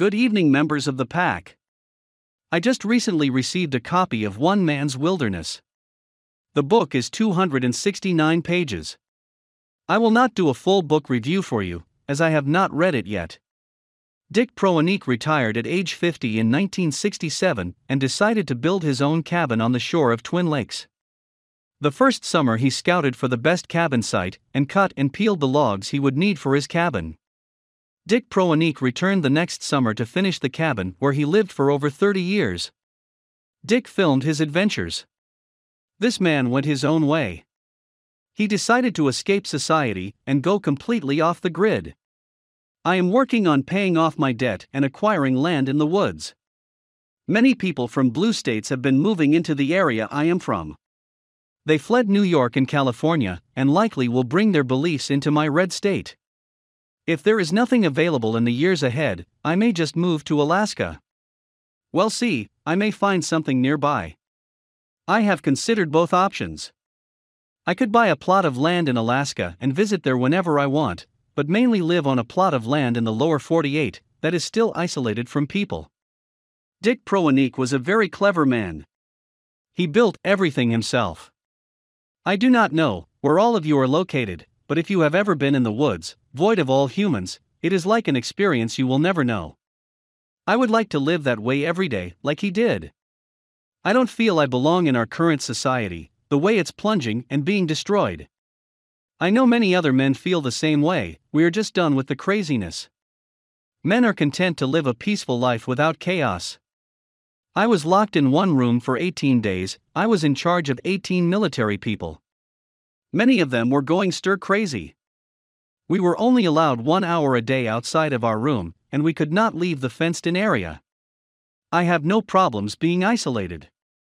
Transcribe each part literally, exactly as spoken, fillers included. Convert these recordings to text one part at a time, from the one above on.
Good evening, members of the pack. I just recently received a copy of One Man's Wilderness. The book is two hundred sixty-nine pages. I will not do a full book review for you, as I have not read it yet. Dick Proenneke retired at age fifty in nineteen sixty-seven and decided to build his own cabin on the shore of Twin Lakes. The first summer he scouted for the best cabin site and cut and peeled the logs he would need for his cabin. Dick Proenneke returned the next summer to finish the cabin where he lived for over thirty years. Dick filmed his adventures. This man went his own way. He decided to escape society and go completely off the grid. I am working on paying off my debt and acquiring land in the woods. Many people from blue states have been moving into the area I am from. They fled New York and California and likely will bring their beliefs into my red state. If there is nothing available in the years ahead, I may just move to Alaska. Well, see, I may find something nearby. I have considered both options. I could buy a plot of land in Alaska and visit there whenever I want, but mainly live on a plot of land in the lower forty-eight that is still isolated from people. Dick Proenneke was a very clever man. He built everything himself. I do not know where all of you are located, but if you have ever been in the woods, void of all humans, it is like an experience you will never know. I would like to live that way every day, like he did. I don't feel I belong in our current society, the way it's plunging and being destroyed. I know many other men feel the same way. We are just done with the craziness. Men are content to live a peaceful life without chaos. I was locked in one room for eighteen days. I was in charge of eighteen military people. Many of them were going stir crazy. We were only allowed one hour a day outside of our room, and we could not leave the fenced-in area. I have no problems being isolated.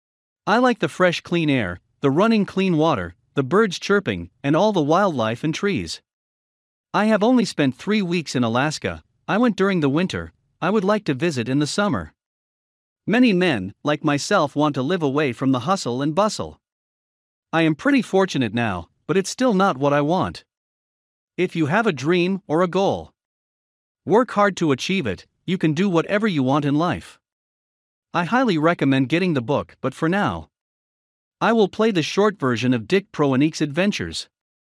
I like the fresh clean air, the running clean water, the birds chirping, and all the wildlife and trees. I have only spent three weeks in Alaska. I went during the winter. I would like to visit in the summer. Many men, like myself, want to live away from the hustle and bustle. I am pretty fortunate now, but it's still not what I want. If you have a dream or a goal, work hard to achieve it. You can do whatever you want in life. I highly recommend getting the book, but for now, I will play the short version of Dick Proenneke's adventures.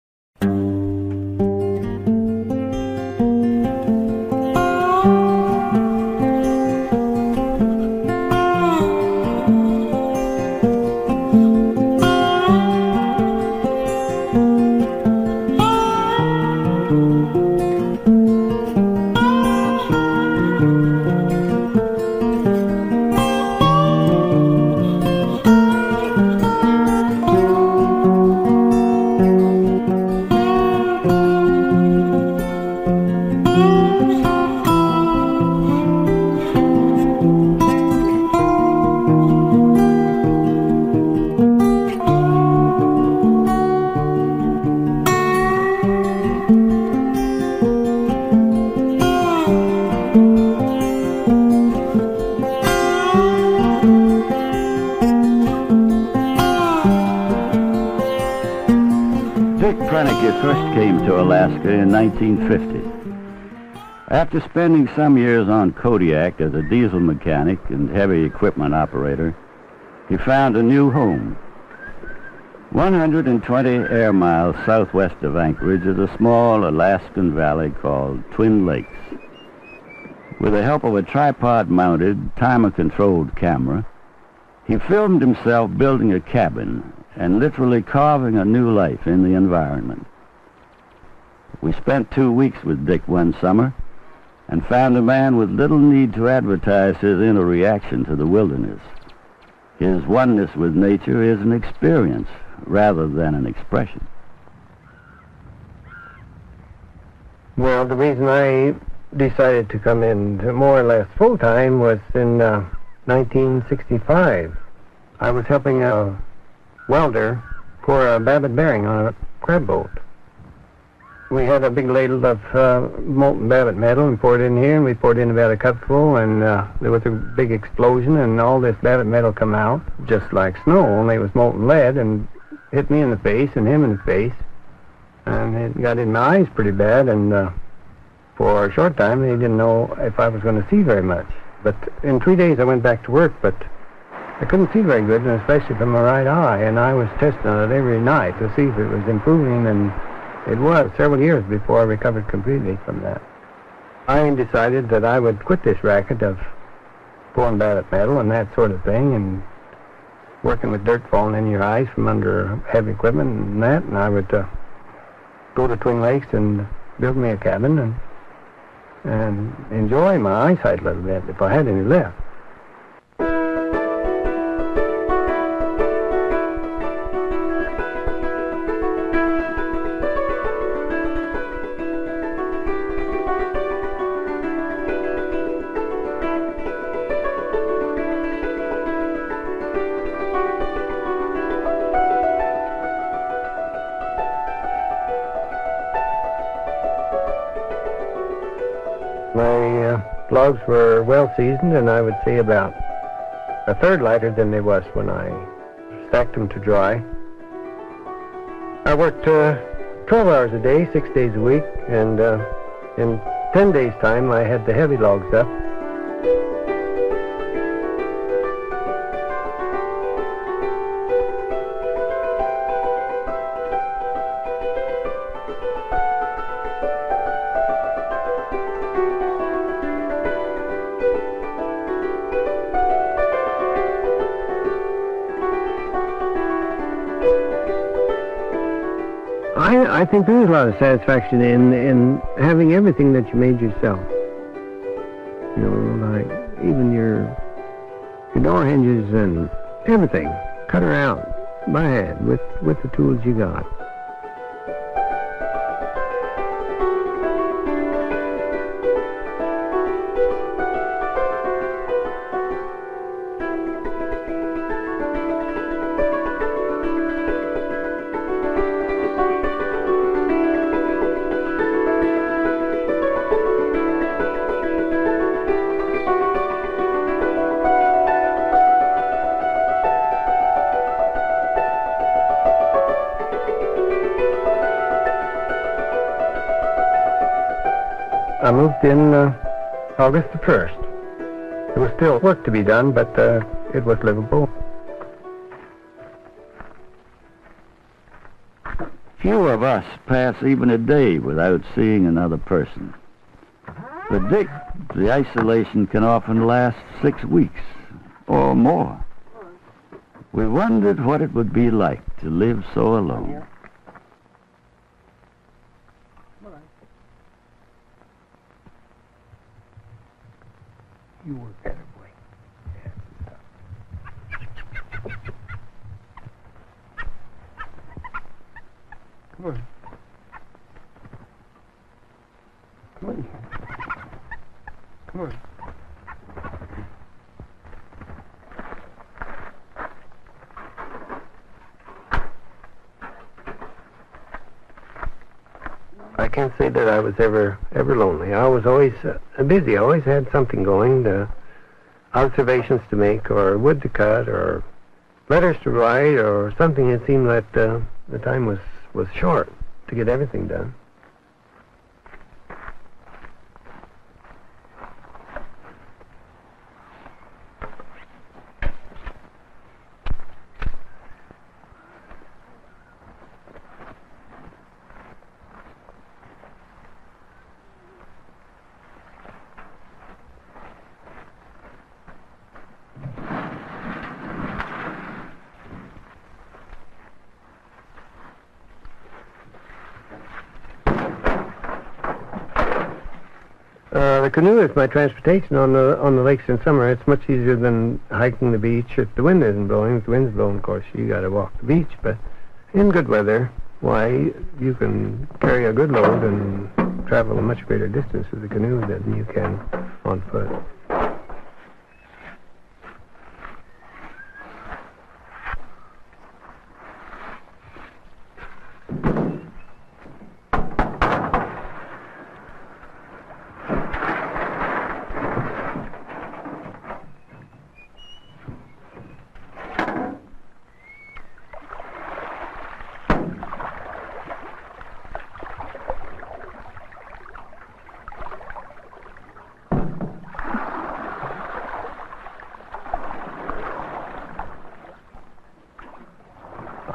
Dick Proenneke first came to Alaska in nineteen fifty. After spending some years on Kodiak as a diesel mechanic and heavy equipment operator, he found a new home. one hundred twenty air miles southwest of Anchorage is a small Alaskan valley called Twin Lakes. With the help of a tripod-mounted, timer-controlled camera, he filmed himself building a cabin and literally carving a new life in the environment. We spent two weeks with Dick one summer and found a man with little need to advertise his inner reaction to the wilderness. His oneness with nature is an experience rather than an expression. Well, the reason I decided to come in to more or less full-time was in uh, nineteen sixty-five. I was helping a welder pour a Babbitt bearing on a crab boat. We had a big ladle of uh, molten Babbitt metal and poured it in here, and we poured in about a cupful, and uh, there was a big explosion, and all this Babbitt metal come out, just like snow, only it was molten lead, and hit me in the face and him in the face, and it got in my eyes pretty bad, and uh, for a short time, they didn't know if I was going to see very much. But in three days, I went back to work, but I couldn't see very good, and especially from my right eye, and I was testing it every night to see if it was improving, and it was several years before I recovered completely from that. I decided that I would quit this racket of going bad at metal and that sort of thing, and working with dirt falling in your eyes from under heavy equipment and that, and I would uh, go to Twin Lakes and build me a cabin and and enjoy my eyesight a little bit if I had any left. My uh, logs were well seasoned, and I would say about a third lighter than they was when I stacked them to dry. I worked uh, twelve hours a day, six days a week, and uh, in ten days' time I had the heavy logs up. I, I think there's a lot of satisfaction in in having everything that you made yourself. You know, like even your your door hinges and everything, cut her out by hand with with the tools you got. I moved in uh, August the first. There was still work to be done, but uh, it was livable. Few of us pass even a day without seeing another person. For Dick, the isolation can often last six weeks or more. We wondered what it would be like to live so alone. You work better, boy. Come on. Come on. Come on. I can't say that I was ever ever lonely. I was always uh, busy. I always had something going, uh, observations to make, or wood to cut, or letters to write, or something. It seemed that uh, the time was, was short to get everything done. Uh, the canoe is my transportation on the on the lakes in summer. It's much easier than hiking the beach if the wind isn't blowing. If the wind's blowing, of course, you got to walk the beach. But in good weather, why, you can carry a good load and travel a much greater distance with the canoe than you can on foot.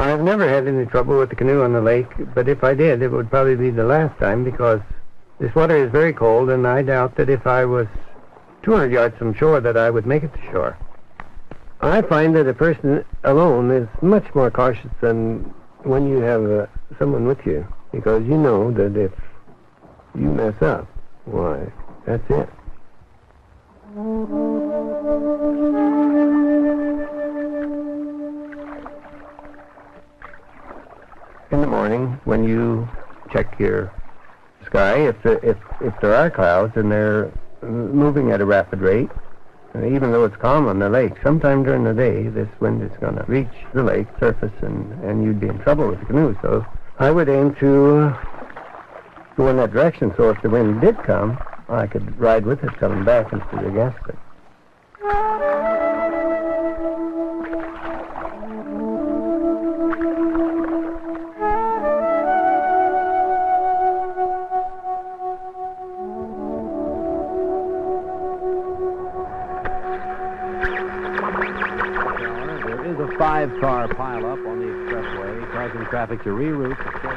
I've never had any trouble with the canoe on the lake, but if I did, it would probably be the last time, because this water is very cold, and I doubt that if I was two hundred yards from shore that I would make it to shore. I find that a person alone is much more cautious than when you have uh, someone with you, because you know that if you mess up, why, that's it. In the morning, when you check your sky, if the, if if there are clouds and they're moving at a rapid rate, and even though it's calm on the lake, sometime during the day this wind is going to reach the lake surface, and and you'd be in trouble with the canoe. So I would aim to uh, go in that direction, so if the wind did come, I could ride with it coming back instead of against it. Five-car pileup on the expressway, causing traffic to reroute.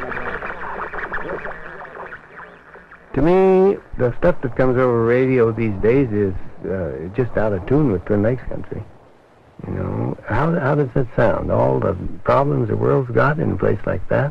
To me, the stuff that comes over radio these days is uh, just out of tune with Twin Lakes country. You know, how how does that sound? All the problems the world's got in a place like that?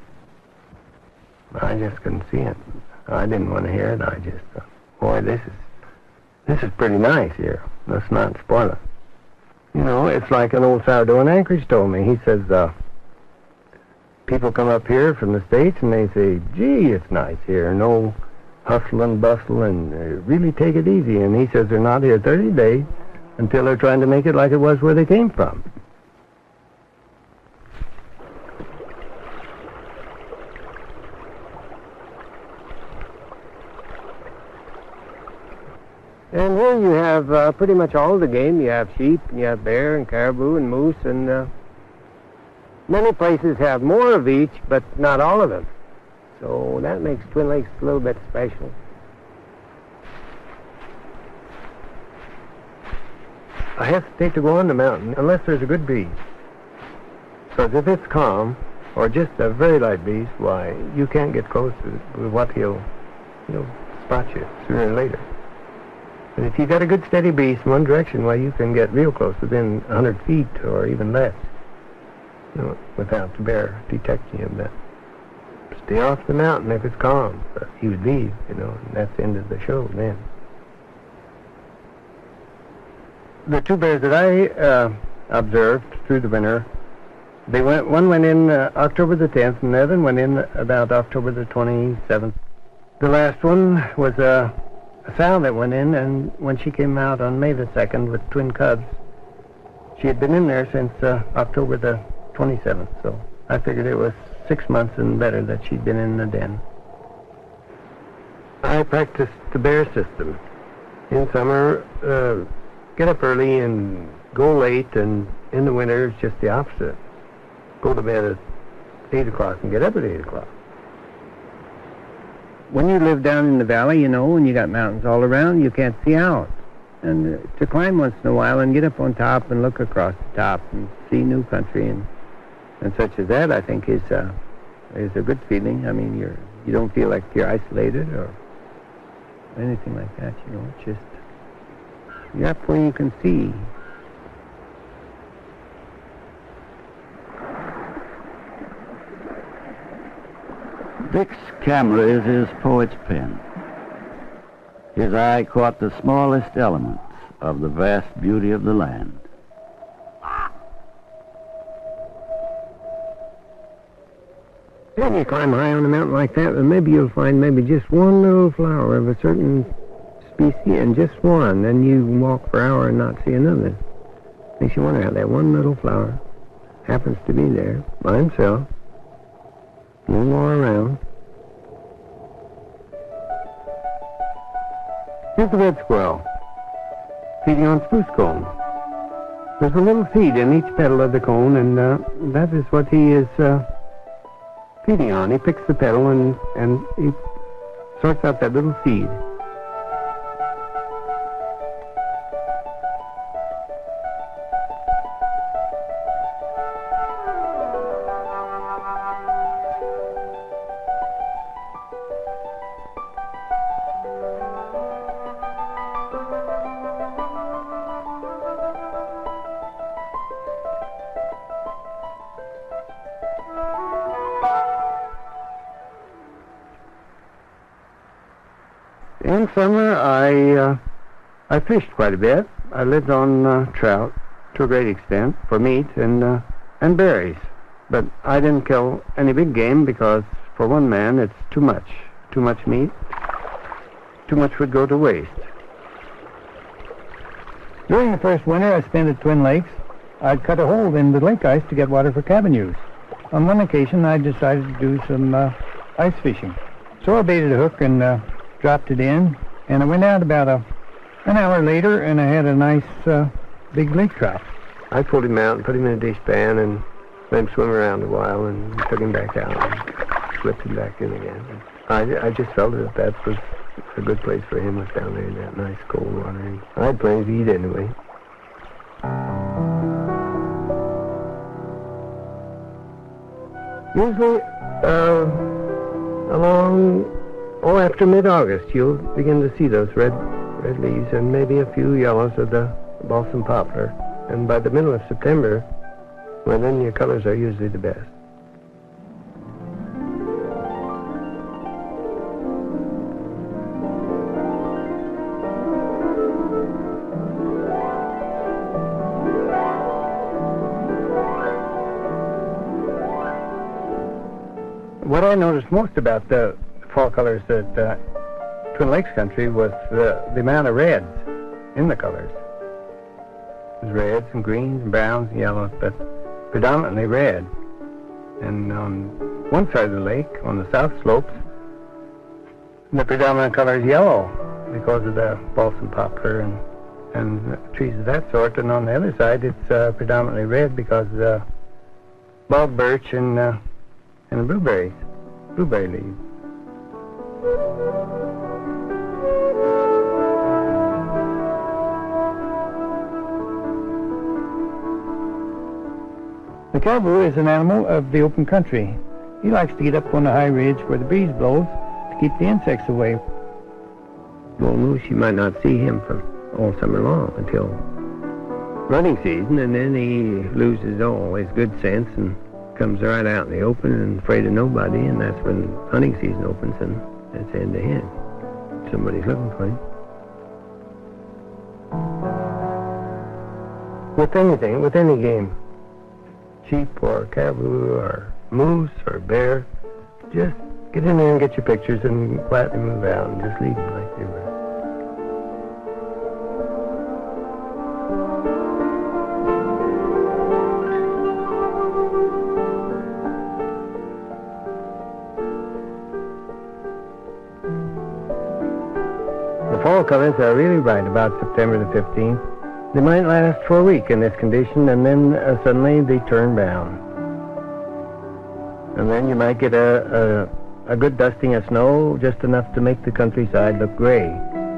I just couldn't see it. I didn't want to hear it. I just thought, boy, this is this is pretty nice here. Let's not spoil it. You know, it's like an old sourdough in Anchorage told me. He says, uh, people come up here from the States and they say, gee, it's nice here. No hustle and bustle, and uh, really take it easy. And he says they're not here thirty days until they're trying to make it like it was where they came from. And here you have uh, pretty much all the game. You have sheep, and you have bear, and caribou, and moose, and uh, many places have more of each, but not all of them. So that makes Twin Lakes a little bit special. I hesitate to go on the mountain unless there's a good breeze. Because if it's calm, or just a very light breeze, why, you can't get close to what he'll, he'll spot you sooner or later. And if you got a good steady breeze in one direction, why, you can get real close, within a hundred feet or even less, you know, without the bear detecting you. But stay off the mountain if it's calm. But he would leave, you know, and that's the end of the show then. The two bears that I uh, observed through the winter, they went. One went in uh, October the tenth, and the other went in about October the twenty-seventh. The last one was a. Uh, A sow that went in, and when she came out on May the second with twin cubs, she had been in there since uh, October the twenty-seventh, so I figured it was six months and better that she'd been in the den. I practiced the bear system. In summer, uh, get up early and go late, and in the winter, it's just the opposite. Go to bed at eight o'clock and get up at eight o'clock. When you live down in the valley, you know, and you got mountains all around, you can't see out. And uh, to climb once in a while and get up on top and look across the top and see new country and and such as that, I think is uh, is a good feeling. I mean, you're you don't feel like you're isolated or anything like that. You know, it's just you're up where you can see. Vic's camera is his poet's pen. His eye caught the smallest elements of the vast beauty of the land. When you climb high on a mountain like that, then maybe you'll find maybe just one little flower of a certain species, and just one. Then you can walk for an hour and not see another. Makes you wonder how that one little flower happens to be there by himself. No more around. Here's the red squirrel, feeding on spruce cone. There's a little seed in each petal of the cone, and uh, that is what he is uh, feeding on. He picks the petal and, and he sorts out that little seed. In summer, I uh, I fished quite a bit. I lived on uh, trout to a great extent for meat and uh, and berries. But I didn't kill any big game because for one man it's too much. Too much meat. Too much would go to waste. During the first winter I spent at Twin Lakes, I'd cut a hole in the lake ice to get water for cabin use. On one occasion I decided to do some uh, ice fishing. So I baited a hook and uh, dropped it in, and I went out about a, an hour later and I had a nice uh, big lake trout. I pulled him out and put him in a dishpan and let him swim around a while and took him back out and slipped him back in again. I, I just felt that that was a good place for him, was down there in that nice cold water. And I had plenty to eat anyway. Usually, uh, along, oh, after mid-August, you'll begin to see those red, red leaves and maybe a few yellows of the balsam poplar. And by the middle of September, well, then your colors are usually the best. What I noticed most about the fall colors at uh, Twin Lakes country was the, the amount of reds in the colors. There's reds and greens and browns and yellows, but predominantly red. And on one side of the lake, on the south slopes, the predominant color is yellow because of the balsam poplar and, and trees of that sort. And on the other side, it's uh, predominantly red because of the bog birch and, uh, and the blueberries, blueberry leaves. The caribou is an animal of the open country. He likes to get up on a high ridge where the breeze blows to keep the insects away. Bull moose, you might not see him for all summer long until running season, and then he loses all his good sense and comes right out in the open and afraid of nobody, and that's when hunting season opens and it's end to end. Somebody's looking for him. With anything, with any game, sheep or caribou or moose or bear, just get in there and get your pictures and quietly move out and just leave them like they were. The fall colors are really bright about September the fifteenth. They might last for a week in this condition, and then uh, suddenly they turn brown. And then you might get a, a, a good dusting of snow, just enough to make the countryside look gray.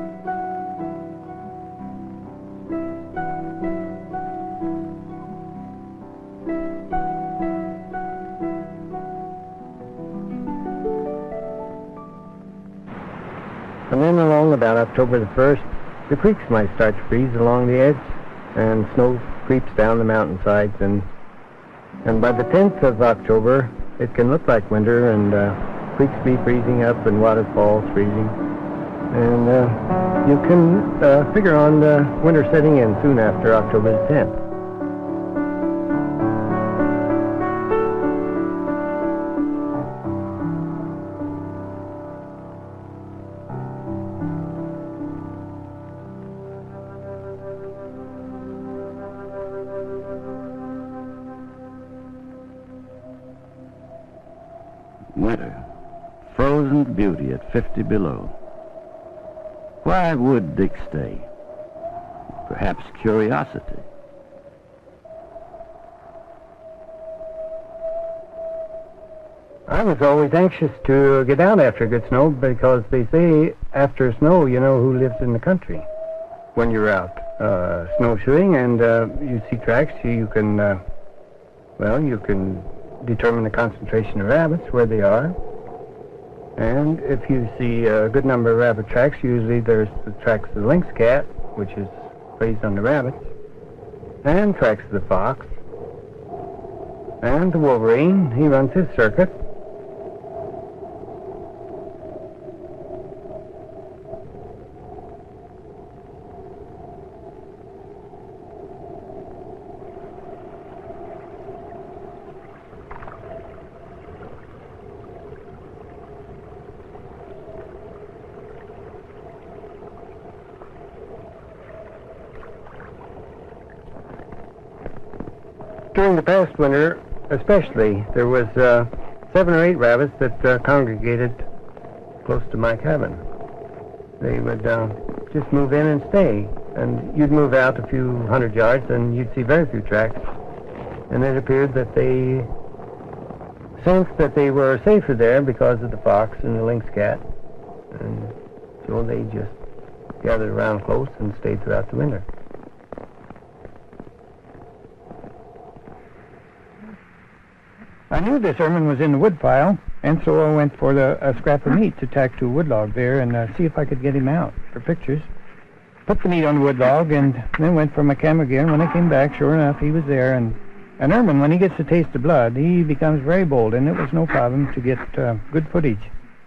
And then along about October the first, the creeks might start to freeze along the edge, and snow creeps down the mountainsides, and and by the tenth of October, it can look like winter, and uh, creeks be freezing up and waterfalls freezing, and uh, you can uh, figure on the winter setting in soon after October the tenth. Winter, frozen beauty at fifty below. Why would Dick stay? Perhaps curiosity. I was always anxious to get out after good snow because they say after snow you know who lives in the country. When you're out uh, snowshoeing and uh, you see tracks, you can, uh, well, you can determine the concentration of rabbits, where they are. And if you see a good number of rabbit tracks, usually there's the tracks of the lynx cat, which is raised on the rabbits, and tracks of the fox, and the wolverine. He runs his circuit. During the past winter, especially, there was uh, seven or eight rabbits that uh, congregated close to my cabin. They would uh, just move in and stay, and you'd move out a few hundred yards, and you'd see very few tracks. And it appeared that they sensed that they were safer there because of the fox and the lynx cat, and so they just gathered around close and stayed throughout the winter. I knew this ermine was in the wood pile, and so I went for the, a scrap of meat to tack to a wood log there and uh, see if I could get him out for pictures. Put the meat on the wood log and then went for my camera gear, and when I came back, sure enough, he was there. And an ermine, when he gets to taste the blood, he becomes very bold, and it was no problem to get uh, good footage.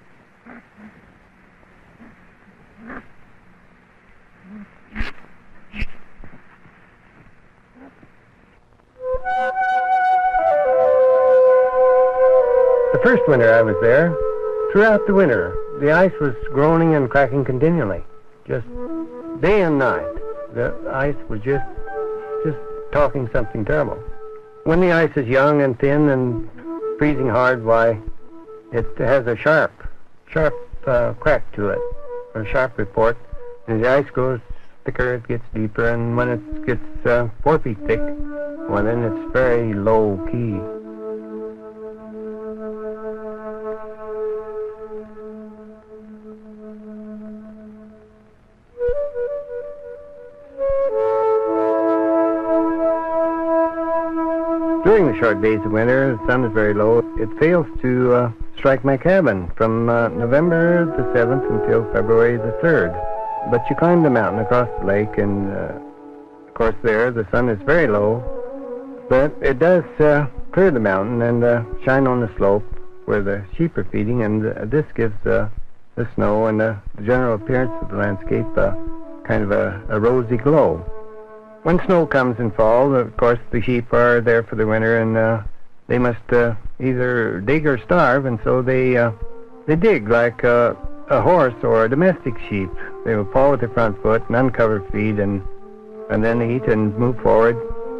The first winter I was there, throughout the winter, the ice was groaning and cracking continually, just day and night. The ice was just, just talking something terrible. When the ice is young and thin and freezing hard, why, it has a sharp, sharp uh, crack to it, or a sharp report. As the ice grows thicker, it gets deeper, and when it gets uh, four feet thick, well, then it's very low key. During the short days of winter, the sun is very low. It fails to uh, strike my cabin from uh, November the seventh until February the third. But you climb the mountain across the lake, and uh, of course there the sun is very low, but it does uh, clear the mountain and uh, shine on the slope where the sheep are feeding, and uh, this gives uh, the snow and uh, the general appearance of the landscape uh, kind of a, a rosy glow. When snow comes in fall, of course, the sheep are there for the winter, and uh, they must uh, either dig or starve, and so they uh, they dig like uh, a horse or a domestic sheep. They will paw with their front foot and uncover feed, and and then eat and move forward.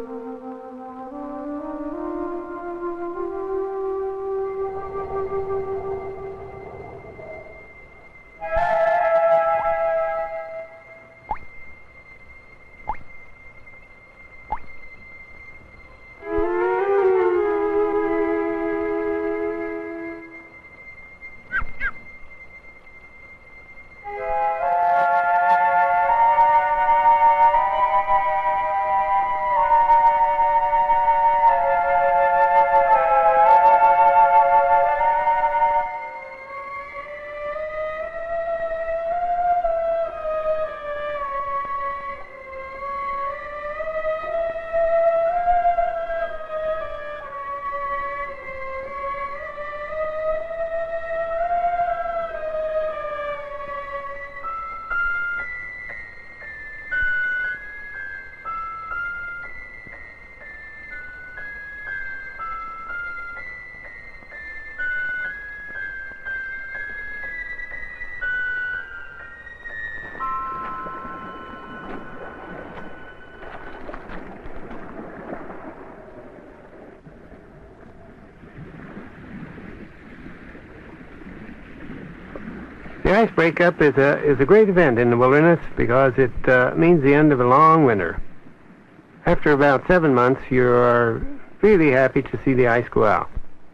The ice breakup is a is a great event in the wilderness because it uh, means the end of a long winter. After about seven months, you are really happy to see the ice go out.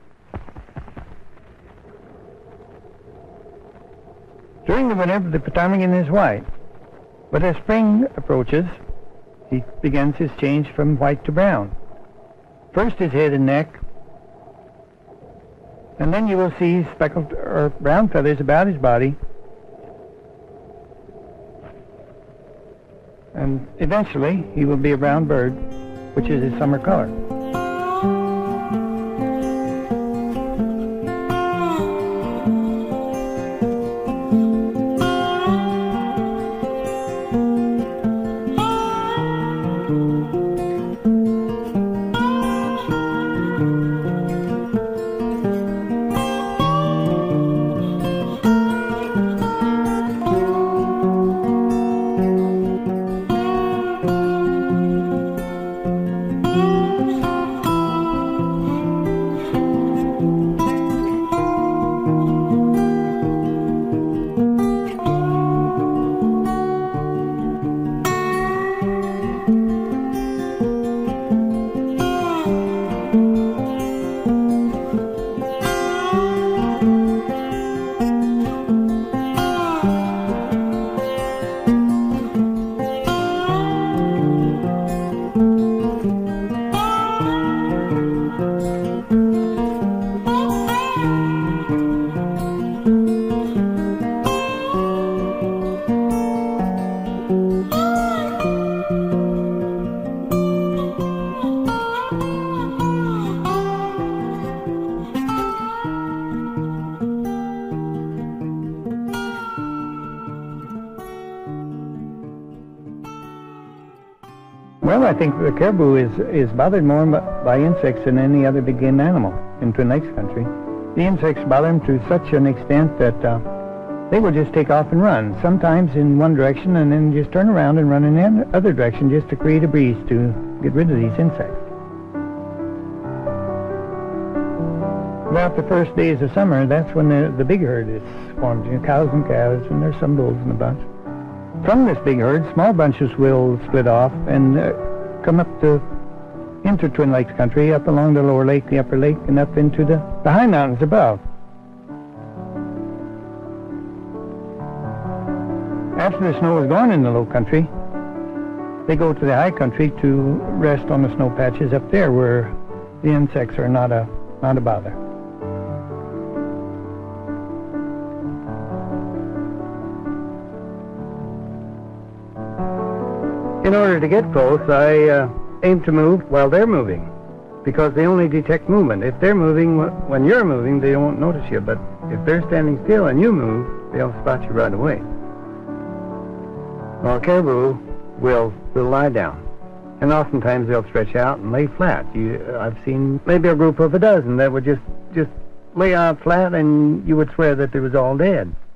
During the winter, the ptarmigan is white, but as spring approaches, he begins his change from white to brown. First his head and neck, and then you will see speckled or brown feathers about his body, and eventually he will be a brown bird, which is his summer color. I think the caribou is, is bothered more by insects than any other big game animal in Twin Lakes country. The insects bother them to such an extent that uh, they will just take off and run, sometimes in one direction and then just turn around and run in the other direction just to create a breeze to get rid of these insects. About the first days of summer, that's when the, the big herd is formed, you know, cows and calves, and there's some bulls in the bunch. From this big herd, small bunches will split off and uh, come up to into Twin Lakes country, up along the lower lake, the upper lake, and up into the, the high mountains above. After the snow is gone in the low country, they go to the high country to rest on the snow patches up there where the insects are not a, not a bother. In order to get close, I uh, aim to move while they're moving, because they only detect movement. If they're moving, when you're moving, they won't notice you, but if they're standing still and you move, they'll spot you right away. Well, caribou will, will lie down, and oftentimes they'll stretch out and lay flat. You, I've seen maybe a group of a dozen that would just, just lay out flat, and you would swear that they was all dead.